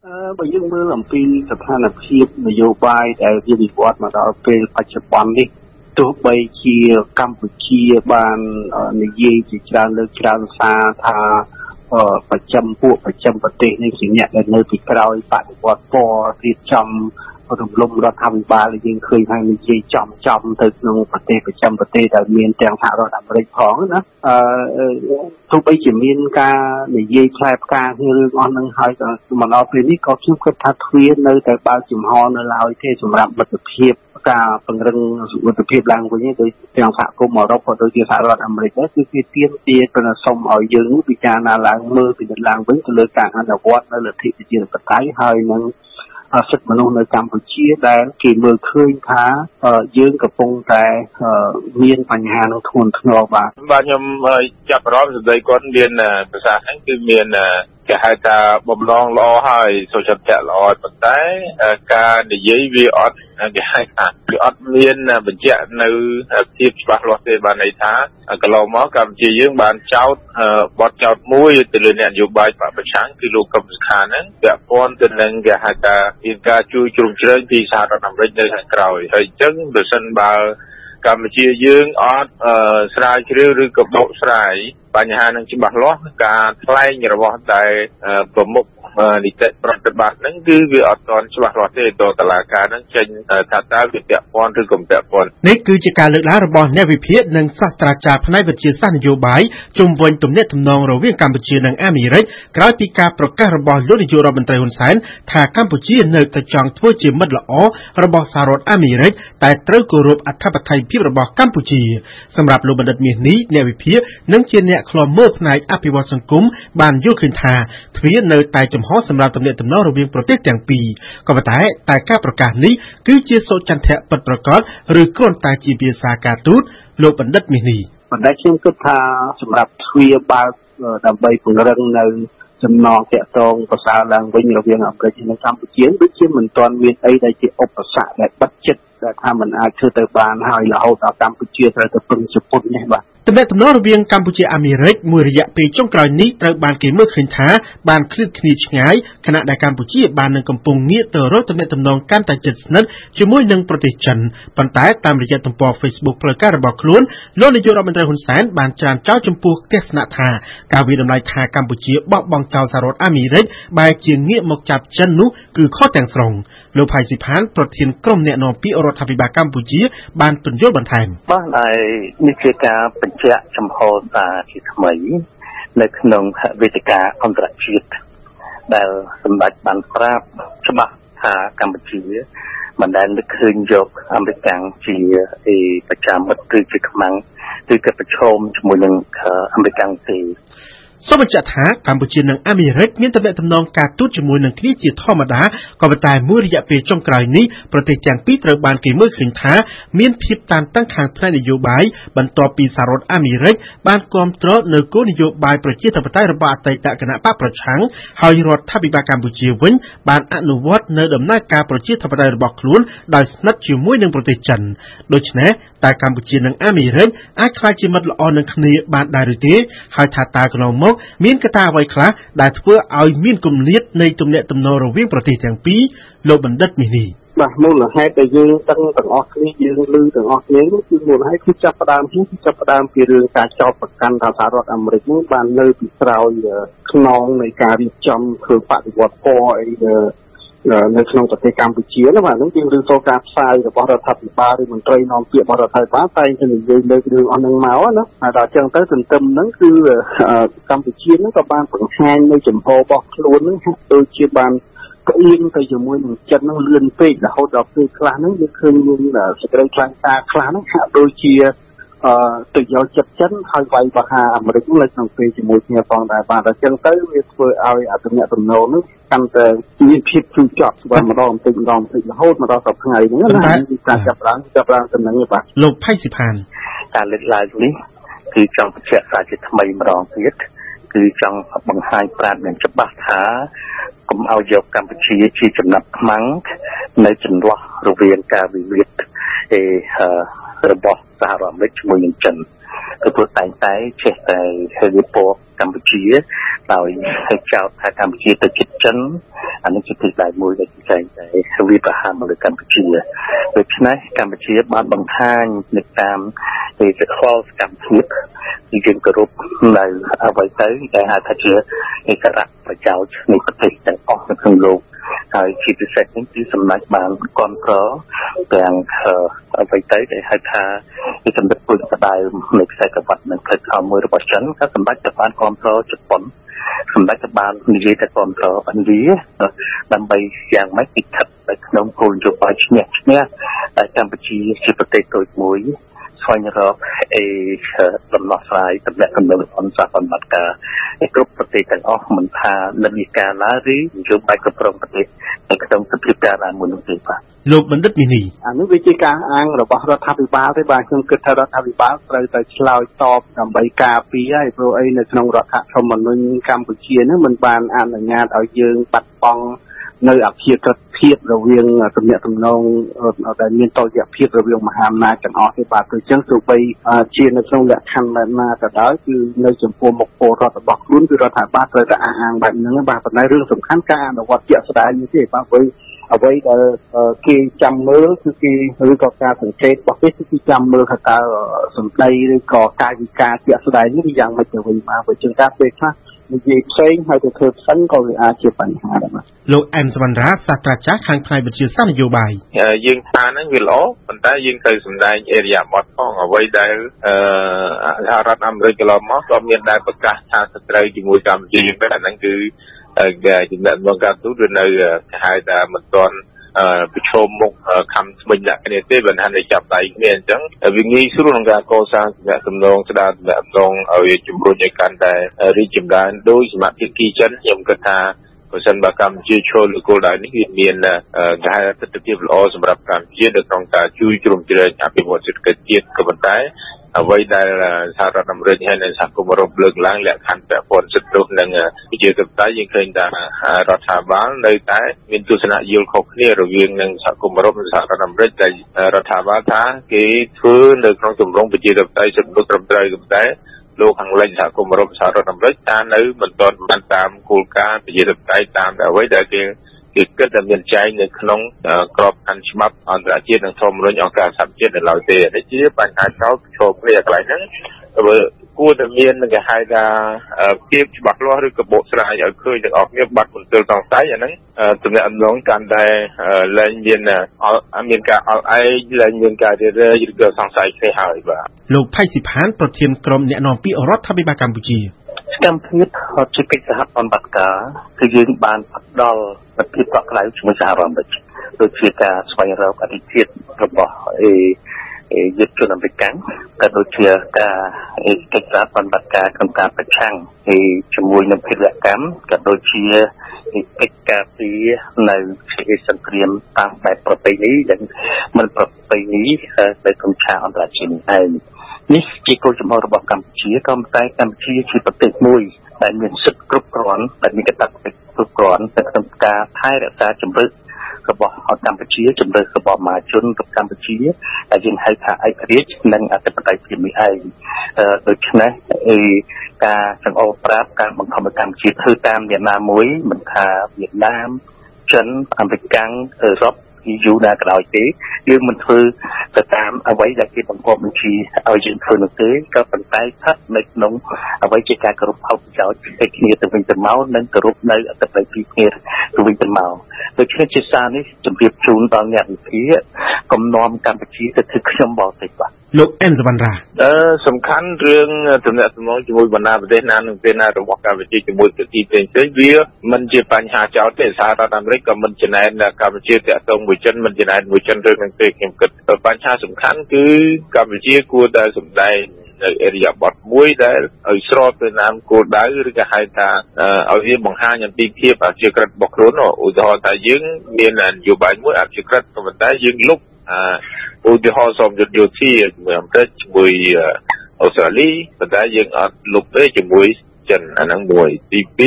បើយើងមើលអំពីស្ថានភាពនយោបាយដែលវាវិវត្តមកដល់ពេលបច្ចុប្បន្ននេះទោះបីជាកម្ពុជាបាននិយាយជាច្រើនលើកច្រើនសារថាប្រចាំប្រទេសនេះជាអ្នកដែលនៅពីក្រោយបដិវត្តពណ៌រៀបចំរំលំរដ្ឋាភិបាលដែលយើងឃើញថានិយាយចំទៅក្នុងប្រទេសប្រចាំប្រទេសដែលមានទាំងសហរដ្ឋអាមេរិកផងណាទោះបីជាមានការនិយាយផ្លែផ្ការឿងអស់នឹងហើយក៏មកដល់ពេលនេះក៏ខ្ញុំគិតថាទ្វារនៅតែបើកចំហនៅឡើយទេសម្រាប់មិត្តភាពការពង្រឹងសុខភាពឡើងវិញដោយទាំងសហគមន៍អឺរ៉ុបក៏ដូចជាសហរដ្ឋអាមេរិកដែរគឺវាទាមទារទៅសុំឲ្យយើងពិចារណាឡើងមើលពីឡើងវិញទៅលើការអនុវត្តនៅលទ្ធិប្រជាធិបតេយ្យហើយនឹងសិទ្ធិមនុស្សនៅកម្ពុជាដែលគេមើលឃើញថាយើងកំពុងតែមានបញ្ហានោះធ្ងន់ធ្ងរបាទខ្ញុំចាប់អារម្មណ៍សម្ដីគាត់មានភាសាហ្នឹងគឺមានគេហៅថាបំឡងល្អហើយសុខចិត្តល្អប៉ុន្តែការនិយាយវាអត់គេហៅថាវាអត់មានបញ្ជាក់នៅភាពច្បាស់លាស់ទេបានន័យថាកន្លងមកកម្ពុជាយើងបានចោទបទចោទមួយទៅលើអ្នកនយោបាយបកប្រឆាំងគឺលោកកឹមសុខាហ្នឹងពាក់ព័ន្ធទៅនឹងគេហៅថាមានការជួយជ្រោមជ្រែងពីសហរដ្ឋអាមេរិកនៅខាងក្រោយហើយអញ្ចឹងបើសិនបើកម្ពុជាយើងអត់ស្រាវជ្រាវឬក៏បកស្រាយបញ្ហានឹងច្បាស់លាស់ការថ្លែងរបស់តែប្រមុខនីតិប្រតិបត្តិហ្នឹងគឺវាអត់ទាន់ច្បាស់លាស់ទេតតឡាការហ្នឹងចេញថាតើវាពាក់ព័ន្ធឬក៏ពាក់ព័ន្ធនេះគឺជាការលើកឡើងរបស់អ្នកវិភាគនិងសាស្ត្រាចារ្យផ្នែកវិទ្យាសាស្ត្រនយោបាយជុំវិញទំនាក់ទំនងរវាងកម្ពុជានិងអាមេរិកក្រោយពីការប្រកាសរបស់លោកនាយករដ្ឋមន្ត្រីហ៊ុនសែនថាកម្ពុជានៅតែចង់ធ្វើជាមិត្តល្អរបស់សហរដ្ឋអាមេរិកតែត្រូវគោរពអធិបតេយ្យភាពរបស់កម្ពុជាសម្រាប់លោកបណ្ឌិតមាសនេះអ្នកវិភាគនិងជាអ្នកខ្លំមើលផ្នែកអភិវឌ្ឍសង្គមបានយល់ឃើញថាទ្វារនៅតែចំហសម្រាប់ទំនាក់ទំនងរវាងប្រទេសទាំងពីរក៏ប៉ុន្តែការប្រកាសនេះគឺជាសុចន្ទៈពិតប្រាកដឬគ្រាន់តែជាភាសាការទូតលោកបណ្ឌិតមាសនេះបណ្ឌិតខ្ញុំគិតថាសម្រាប់ទ្វារបើកដើម្បីពង្រឹងនៅចំណងតាក់ទងប្រសើរឡើងវិញរវាងអាមេរិកនិងកម្ពុជាដូចជាមិនទាន់មានអីដែលជាឧបសគ្គដែលបិទចិត្តដែលថាมันអាចធ្វើទៅបានហើយរហូតដល់កម្ពុជាត្រូវទៅពឹងជប៉ុននេះបាទទំនាក់ទំនងរវាងកម្ពុជាអាមេរិកមួយរយៈពេលចុងក្រោយនេះត្រូវបានគេមើលឃើញថាបានឃ្លាតគ្នាឆ្ងាយខណៈដែលកម្ពុជាបាននឹងកំពុងងាកទៅរកទំនាក់ទំនងកាន់តែជិតស្និទ្ធជាមួយនឹងប្រទេសចិនប៉ុន្តែតាមរយៈទំព័រ Facebook ផ្លូវការរបស់ខ្លួនលោកនាយករដ្ឋមន្ត្រីហ៊ុនសែនបានច្រានចោលចំពោះទស្សនៈថាការវិតម្លៃថាកម្ពុជាបោះបង់ចោលសហរដ្ឋអាមេរិកបែរជាងាកមកចាប់ចិននោះគឺខុសទាំងស្រុងលោកផៃស៊ីផានប្រធានក្រុមអ្នកនាំពាក្យរដ្ឋាភិបាលកម្ពុជាបានពន្យល់បន្ថែមបាទហើយនេះជាការបញ្ជាក់ចំហសារជាថ្មីនៅក្នុងវេទិកាអន្តរជាតិដែលសម្ដេចបានប្រាប់ច្បាស់ថាកម្ពុជាមិនដែលនឹកឃើញយកអាមេរិកជាប្រចាំមិត្តគឺជាខ្មាំងឬក៏ប្រឈមជាមួយនឹងអាមេរិកទេសូមបញ្ជាក់ថាកម្ពុជានិងអាមេរិកមានទំនាក់ទំនងការទូតជាមួយនឹងគ្នាជាធម្មតាក៏ប៉ុន្តែមួយរយៈពេលចុងក្រោយនេះប្រទេសទាំងពីរត្រូវបានគេមើលឃើញថាមានភាពតានតឹងខាងផ្នែកនយោបាយបន្ទាប់ពីសហរដ្ឋអាមេរិកបានគាំទ្រនៅគោលនយោបាយប្រជាធិបតេយ្យរបស់អតីតគណៈបកប្រឆាំងហើយរដ្ឋាភិបាលកម្ពុជាវិញបានអនុវត្តនៅដំណើរការប្រជាធិបតេយ្យរបស់ខ្លួនដោយស្និទ្ធជាមួយនឹងប្រទេសចិនដូច្នេះតើកម្ពុជានិងអាមេរិកអាចក្លាយជាមិត្តល្អនឹងគ្នាបានដែរឬទេហើយថាតើកន្លងមកមានកត្តាអ្វីខ្លះដែលធ្វើឲ្យមានគម្លាតនៃទំនាក់ទំនងរវាងប្រទេសទាំងពីរលោកបណ្ឌិតមាសនេះបាទមូលហេតុដែលយើងទាំងអស់គ្នាយើងឮទាំងអស់គ្នានោះគឺមូលហេតុគឺចាប់ផ្ដើមពីរឿងការចោទប្រកាន់ថាសហរដ្ឋអាមេរិកនេះបាននៅពីក្រោយខ្នងនៃការរៀបចំធ្វើបដិវត្តពណ៌អីនៅក្នុងប្រទេសកម្ពុជាណាបាទហ្នឹងយើងឬក៏ការផ្សាយរបស់រដ្ឋាភិបាលឬមន្ត្រីនាំពាក្យរបស់រដ្ឋាភិបាលតែងតែនិយាយលើករឿងអស់ហ្នឹងមកណាហើយដល់អញ្ចឹងទៅទន្ទឹមហ្នឹងគឺកម្ពុជាហ្នឹងក៏បានបង្ហាញនៅចំហរបស់ខ្លួនហ្នឹងហាក់ដូចជាបានក្អៀងទៅជាមួយនឹងចិនហ្នឹងលឿនពេករហូតដល់ពេលខ្លះហ្នឹងយើងឃើញមានសេចក្តីថ្លែងការណ៍ខ្លះហ្នឹងហាក់ដូចជាទៅយកចិត្តចិនហើយវាយបហាអាមេរិកនៅក្នុងពេលជាមួយគ្នាផងដែរបាទអញ្ចឹងទៅវាធ្វើឲ្យអត្តនៈទំនោរនោះកាន់តែមានភាពជឿជាក់បាទម្ដងបន្តិចម្ដងរហូតមកដល់សប្តាហ៍ថ្ងៃហ្នឹងណាការចាប់ឡើងតំណែងបាទលោកផៃស៊ីផានការលើកឡើងនេះគឺចង់បញ្ជាក់សារជាថ្មីម្ដងទៀតគឺចង់បង្ហាញប្រាប់យ៉ាងច្បាស់ថាកុំឲ្យយកកម្ពុជាជាចំណាប់ខ្មាំងនៅចន្លោះរវាងការវិវាទរបស់សហរដ្ឋអាមេរិកជាមួយនឹងចិនគឺព្រោះតែចេះតែរៀបពណ៌កម្ពុជាដោយចោទថាកម្ពុជាទៅជិតចិនអានេះជាទីដែលមួយដែលចែងតែវាប្រហារមកលើកម្ពុជាដូច្នេះកម្ពុជាបានបង្ហាញនៅតាមពីខលសកម្មភាពយើងគោរពនៅអ្វីទៅដែលហៅថាជាឯករាជ្យប្រយោជន៍នៃប្រទេសទាំងអស់នៅក្នុងលោកហើយជាពិសេសនេះគឺសម្ដេចបានគ្រប់គ្រងទាំងអ្វីទៅដែលហៅថាជាសម្ដេចពុទ្ធស្ដៅនៃខ្សែក្រវ៉ាត់និងផ្លូវថ្នល់មួយរបស់ចិនក៏សម្ដេចក៏បានគ្រប់គ្រងជប៉ុនសម្ដេចក៏បាននិយាយតែគ្រប់គ្រងឥណ្ឌាដើម្បីយ៉ាងម៉េចទីស្ថិតនៅក្នុងគោលនយោបាយឈ្នះតែកម្ពុជាជាប្រទេសតូចមួយស្វែងរកដំណោះស្រាយតំណែងអន្តរជាតិបណ្ឌិតការគ្រប់ប្រទេសទាំងអស់មិនថានិន្នាការណាឬនយោបាយគ្រប់គ្រងប្រទេសនៅក្នុងសភាពការណាមួយនោះទេបាទលោកបណ្ឌិតមីនីអានេះវាជាការអាងរបស់រដ្ឋាភិបាលទេបាទខ្ញុំគិតថារដ្ឋាភិបាលត្រូវតែឆ្លើយតបដើម្បីការពារហើយព្រោះអីនៅក្នុងរដ្ឋធម្មនុញ្ញកម្ពុជានេះមិនបានអនុញ្ញាតឲ្យយើងបាត់បង់នៅអភិក្រិតភាពរវាងទំនាក់ទំនងដែលមានតុល្យភាពរវាងមហាអំណាចទាំងអស់ទេបាទព្រោះអញ្ចឹងទោះបីជានៅក្នុងលក្ខខណ្ឌបែបណាក៏ដោយគឺនៅចំពោះមុខពលរដ្ឋរបស់ខ្លួនគឺរដ្ឋាភិបាលត្រូវតែអះអាងបែបហ្នឹងបាទប៉ុន្តែរឿងសំខាន់ការអនុវត្តជាក់ស្ដែងនេះទេបាទព្រោះអ្វីដែលគេចាំមើលគឺគេឬក៏ការសង្កេតរបស់គេគឺចាំមើលថាតើសម្ដីឬក៏កាយវិការជាក់ស្ដែងនេះយ៉ាងម៉េចទៅវិញបាទព្រោះជាងការពេលខ្លះនិយាយផ្សេងហើយទៅធ្វើផ្សេងក៏វាអាចជាបញ្ហាដែរបាទលោកអែមសវណ្ណរាសាស្ត្រាចារ្យខាងផ្នែកវិទ្យាសាស្ត្រនយោបាយយើងថាហ្នឹងវាល្អប៉ុន្តែយើងត្រូវសម្ដែងអេរិយាបថផងអ្វីដែលរដ្ឋអាមេរិកកន្លងមកក៏មានដែលប្រកាសថាសត្រូវជាមួយកម្ពុជាតែអាហ្នឹងគឺចំណែកមកការទូតវានៅហៅថាមិនទាន់ប្រឈមមុខខំស្មិញដាក់គ្នាទេបើថាតែចាប់ដៃគ្នាអញ្ចឹងវាងាយស្រួលក្នុងការកសាងទំនាក់ស្ដារទំនាក់ទំនងឲ្យជំរុញឲ្យកាន់តែរីកចម្រើនដោយសមាជិកចិនខ្ញុំគិតថាបើសិនបើកម្ពុជាចូលលើគោលដៅនេះវាមានការទស្សនវិជ្ជាល្អសម្រាប់កម្ពុជានៅក្នុងការជួយជ្រោមជ្រែងអភិវឌ្ឍសេដ្ឋកិច្ចជាតិក៏ប៉ុន្តែអ្វីដែលសហរដ្ឋអាមេរិកហើយនិងសហគមន៍អឺរ៉ុបលើកឡើងលក្ខខណ្ឌពាក់ព័ន្ធសិទ្ធិមនុស្សនិងប្រជាធិបតេយ្យយើងឃើញថារដ្ឋាភិបាលនៅតែមានទស្សនៈយល់ខុសគ្នារវាងនឹងសហគមន៍អឺរ៉ុបនិងសហរដ្ឋអាមេរិកដែលរដ្ឋាភិបាលថាគេធ្វើនៅក្នុងទម្រង់ប្រជាធិបតេយ្យសិទ្ធិមនុស្សត្រឹមត្រូវក៏ប៉ុន្តែលោកខាងលិចសហគមន៍អឺរ៉ុបសហរដ្ឋអាមេរិកថានៅមិនទាន់បានតាមគោលការណ៍ប្រជាធិបតេយ្យតាមអ្វីដែលគេគិតថាមានចែងនៅក្នុងក្របខ័ណ្ឌច្បាប់អន្តរជាតិនិងធម្មនុញ្ញអង្គការសហប្រជាជាតិនៅឡើយទេនេះជាបញ្ហាចោទប្រឈមគ្នាកន្លែងហ្នឹងគួរតែមានគេហៅថាភាពច្បាស់លាស់ឬក៏បកស្រាយឲ្យឃើញទាំងអស់គ្នាបាត់មន្ទិលសង្ស័យអាហ្នឹងទំនាក់ទំនងកាន់តែលែងមានការអល់ឯងលែងមានការរារែកឬក៏សង្ស័យគ្នាហើយបាទលោកផៃស៊ីផានប្រធានក្រុមអ្នកនាំពាក្យរដ្ឋាភិបាលកម្ពុជាសកម្មភាពជាកិច្ចសហប្រតិបត្តិការគឺយើងបានផ្ដល់ភាពកក់ក្ដៅជាមួយសហរដ្ឋអាមេរិកដូចជាការស្វែងរកអធិភាពរបស់យុទ្ធជនអាមេរិកក៏ដូចជាការកិច្ចសហប្រតិបត្តិការក្នុងការប្រឆាំងជាមួយនឹងភេរវកម្មក៏ដូចជាកិច្ចការពារនៅសង្គ្រាមតាមបែបប្រពៃណីដែលមិនប្រពៃណីនៅក្នុងឆាកអន្តរជាតិឯងនេះជាគោលចំហរបស់កម្ពុជាក៏តែកម្ពុជាជាប្រទេសមួយដែលមានសិទ្ធិគ្រប់គ្រាន់ដែលមានកាតព្វកិច្ចគ្រប់គ្រាន់ក្នុងការថែរក្សាជំរឿនរបស់កម្ពុជាជំរឿនរបស់មហាជនរបស់កម្ពុជាដែលយើងហៅថាឯករាជ្យនិងអធិបតេយ្យភាពនេះឯងដូច្នេះការចង្អុលប្រាប់ការបង្ខំឲ្យកម្ពុជាធ្វើតាមអ្នកណាមួយមិនថាវៀតណាមចិនអាមេរិកអឺរ៉ុបយូរណាក៏ដោយទេយើងមិនធ្វើទៅតាមអ្វីដែលគេបង្គាប់បញ្ជាឲ្យយើងធ្វើនោះទេក៏ប៉ុន្តែស្ថិតនៅក្នុងអ្វីជាការគោរពផលប្រយោជន៍ពីគ្នាទៅវិញទៅមកនិងគោរពនៅអធិបតេយ្យភាពគ្នាទៅវិញទៅមកដូច្នេះជាសារនេះជម្រាបជូនដល់អ្នកវិភាគកំណំកម្ពុជាទៅធ្វើខ្ញុំបរទេសបាទលោកអែមសវណ្ណរាសំខាន់រឿងទំនាក់ទំនងជាមួយបណ្ដាប្រទេសណានឹងពេលណារបស់កម្ពុជាជាមួយប្រទេសផ្សេងៗវាមិនជាបញ្ហាចោទទេសហរដ្ឋអាមេរិកក៏មិនចំណែនកម្ពុជាតាក់ទងមួយចិនមិនចំណែនមួយចិនរឿងនឹងទេខ្ញុំគិតបញ្ហាសំខាន់គឺកម្ពុជាគួរតែសម្ដែងនៅអេរិយាបថមួយដែលឲ្យស្របទៅតាមគោលដៅឬក៏ហៅថាឲ្យវាបង្ហាញអំពីភាពអព្យាក្រឹតរបស់ខ្លួនឧទាហរណ៍ថាយើងមាននយោបាយមួយអព្យាក្រឹតក៏ប៉ុន្តែយើងលុបឧទាហរណ៍សមយុទ្ធយោធាជាមួយអាមេរិកជាមួយអូស្ត្រាលីប៉ុន្តែយើងអត់លុបទេជាមួយចិនអាហ្នឹងមួយទី2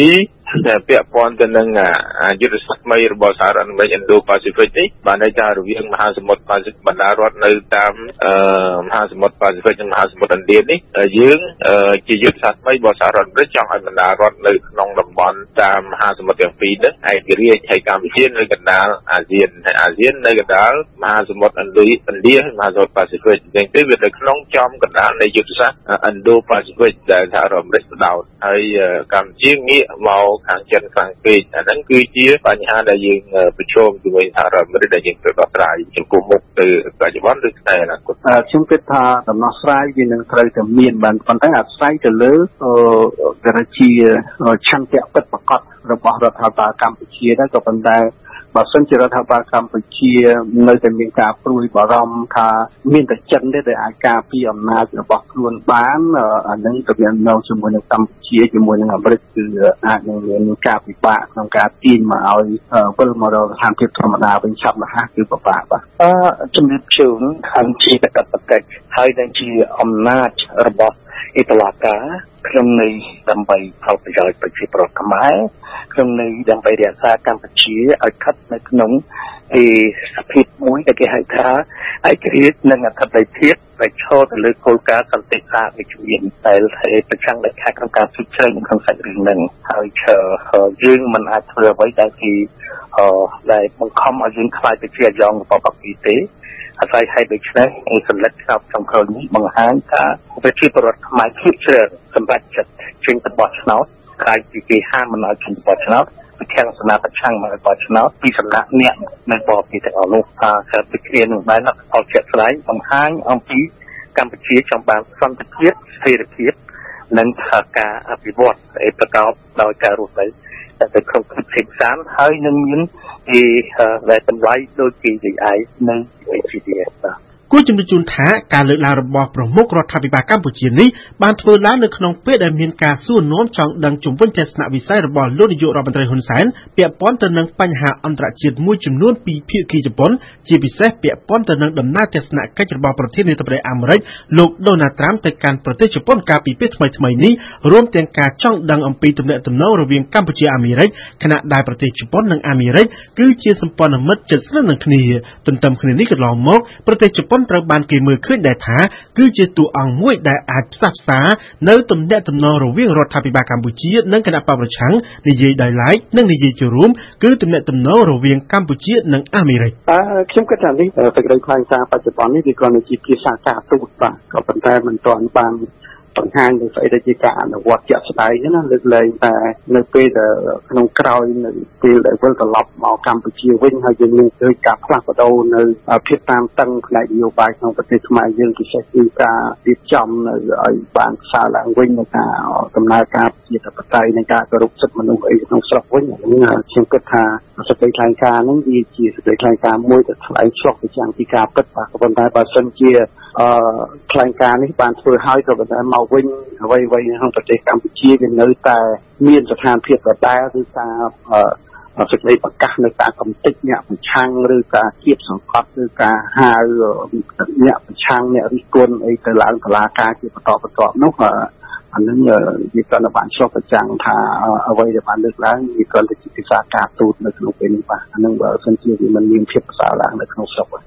ពាក់ព័ន្ធទៅនឹងយុទ្ធសាស្ត្រថ្មីរបស់សហរដ្ឋអាមេរិក Indo-Pacific នេះបានន័យថារវាងមហាសមុទ្រ Pacific បណ្ដារដ្ឋនៅតាមមហាសមុទ្រ Pacific និងមហាសមុទ្រឥណ្ឌានេះយើងជាយុទ្ធសាស្ត្រថ្មីរបស់សហរដ្ឋអាមេរិកចង់ឲ្យបណ្ដារដ្ឋនៅក្នុងតំបន់តាមមហាសមុទ្រទាំងពីរនេះឯករាជ្យហើយកម្ពុជានៅកណ្ដាលអាស៊ានហើយអាស៊ាននៅកណ្ដាលមហាសមុទ្រឥណ្ឌាហើយមហាសមុទ្រ Pacific អញ្ចឹងទៅវានៅក្នុងចំកណ្ដាលនៃយុទ្ធសាស្ត្រ Indo-Pacific ដែលសហរដ្ឋអាមេរិកបដោតហើយកម្ពុជាងាកមកខាងចិនខ្លាំងពេកអាហ្នឹងគឺជាបញ្ហាដែលយើងប្រឈមជាមួយសហរដ្ឋអាមេរិកដែលយើងត្រូវដោះស្រាយចំពោះមុខទៅបច្ចុប្បន្នឬថ្ងៃអនាគតខ្ញុំគិតថាដំណោះស្រាយវានឹងត្រូវតែមានបានប៉ុន្តែអាស្រ័យទៅលើជាឆន្ទៈពិតប្រាកដរបស់រដ្ឋាភិបាលកម្ពុជាដែរក៏ប៉ុន្តែបើសិនជារដ្ឋាភិបាលកម្ពុជានៅតែមានការព្រួយបារម្ភថាមានតែចិនទេដែលអាចការពារអំណាចរបស់ខ្លួនបានអានឹងទៅមាននៅជាមួយនឹងកម្ពុជាជាមួយនឹងអាមេរិកគឺអាចនឹងមានការពិបាកក្នុងការទាញមកឲ្យវិលមករកស្ថានភាពធម្មតាវិញឆាប់រហ័សគឺពិបាកបាទជំរាបជូនខាងជាកតបកិច្ចហើយនឹងជាអំណាចរបស់អេតឡាការក្នុងន័យដើម្បីផលប្រយោជន៍ប្រជាពលរដ្ឋខ្មែរក្នុងន័យដើម្បីរក្សាកម្ពុជាឲ្យស្ថិតនៅក្នុងសភាពមួយដែលគេហៅថាឯករាជ្យនិងអធិបតេយ្យភាពដែលឈរទៅលើគោលការណ៍សន្តិភាពវិជ្ជមានដែលប្រឆាំងដល់ខាងក្នុងការជិះជ្រែងក្នុងសាច់រឿងហ្នឹងហើយយើងមិនអាចធ្វើអ្វីដែលគេដែលបង្ខំឲ្យយើងខ្លាចទៅជាអាយ៉ងរបស់ប្រទេសទេអាស្រ័យហេតុដូច្នេះសម្លេចស្រាប់ចំក្រោយនេះបង្ហាញថាប្រជាពលរដ្ឋខ្មែរភាគច្រើនសម្រាប់ចិត្តចេញទៅបោះឆ្នោតក្រៅពីគេហាមមិនឲ្យចេញទៅបោះឆ្នោតពីខាងសំណាក់ប្រឆាំងមកបោះឆ្នោតពីសំណាក់អ្នកនៅបបទាំងអស់នោះថាពីគ្នានឹងបានផលជាក់ស្ដែងបង្ហាញអំពីកម្ពុជាចង់បានសន្តិភាពស្ថិរភាពនិងការអភិវឌ្ឍប្រកបដោយការរស់នៅតែគ្រប់គ្រងផ្សេងផ្សានហើយនឹងមានដែលតម្លៃដូចពីឯនៅជាទីបាទគួរជំរាបជូនថាការលើកឡើងរបស់ប្រមុខរដ្ឋាភិបាលកម្ពុជានេះបានធ្វើឡើងនៅក្នុងពេលដែលមានការសួរនាំចង់ដឹងជំវិញទស្សនវិស័យរបស់លោកនាយករដ្ឋមន្ត្រីហ៊ុនសែនពាក់ព័ន្ធទៅនឹងបញ្ហាអន្តរជាតិមួយចំនួនពីភាគីជប៉ុនជាពិសេសពាក់ព័ន្ធទៅនឹងដំណើរទស្សនកិច្ចរបស់ប្រធានាធិបតីអាមេរិកលោកដូណាល់ត្រាំទៅកាន់ប្រទេសជប៉ុនកាលពីពេលថ្មីៗនេះរួមទាំងការចង់ដឹងអំពីទំនាក់ទំនងរវាងកម្ពុជាអាមេរិកខណៈដែលប្រទេសជប៉ុននិងអាមេរិកគឺជាសម្ព័ន្ធមិត្តជិតស្និទ្ធនឹងគ្នាទន្ទឹមគ្នានេះកន្លងមកប្រទេសជប៉ុនត្រូវបានគេមើលឃើញដែរថាគឺជាតួអង្គមួយដែលអាចផ្សះផ្សានៅទំនាក់ទំនងរវាងរដ្ឋាភិបាលកម្ពុជានិងគណៈបកប្រឆាំងនិយាយដោយឡែកនិងនិយាយជារួមគឺទំនាក់ទំនងរវាងកម្ពុជានិងអាមេរិកខ្ញុំគិតថានេះសេចក្តីថ្លែងការណ៍បច្ចុប្បន្ននេះវាគ្រាន់តែជាភាសាការទូតបាទក៏ប៉ុន្តែមិនទាន់បានបង្ហាញនៅស្អីដែលជាការអនុវត្តជាក់ស្ដែងណាលើកលែងតែនៅពេលដែលក្នុងក្រោយនៅពេលដែលវិលត្រឡប់មកកម្ពុជាវិញហើយយើងមានឃើញការផ្លាស់ប្ដូរនៅភាពតានតឹងផ្នែកនយោបាយក្នុងប្រទេសខ្មែរយើងពិសេសគឺការរៀបចំនៅឲ្យបានផ្សារឡើងវិញនៅការដំណើរការប្រជាធិបតេយ្យនិងការគោរពសិទ្ធិមនុស្សអីក្នុងស្រុកវិញខ្ញុំគិតថាសេចក្តីថ្លែងការណ៍ហ្នឹងវាជាសេចក្តីថ្លែងការណ៍មួយដែលថ្លែងឆ្លុះបញ្ចាំងពីការពិតបាទក៏ប៉ុន្តែបើសិនជាថ្លែងការណ៍នេះបានធ្វើឲ្យក៏ប៉ុន្តែមកវិញអ្វីៗក្នុងប្រទេសកម្ពុជាវានៅតែមានស្ថានភាពដដែលឬការសេចក្តីប្រកាសនៅការកំទេចអ្នកប្រឆាំងឬការគៀបសង្កត់ឬការហៅអ្នកប្រឆាំងអ្នករិះគន់អីទៅឡើងតុលាការជាបន្តបន្ទាប់នោះអានឹងវាក៏បានឆ្លុះបញ្ចាំងថាអ្វីដែលបានលើកឡើងវាក៏ជាភាសាការទូតនៅក្នុងពេលនេះបាទអានឹងបើសិនជាវាមិនមានភាពប្រសើរឡើងនៅក្នុងស្រុក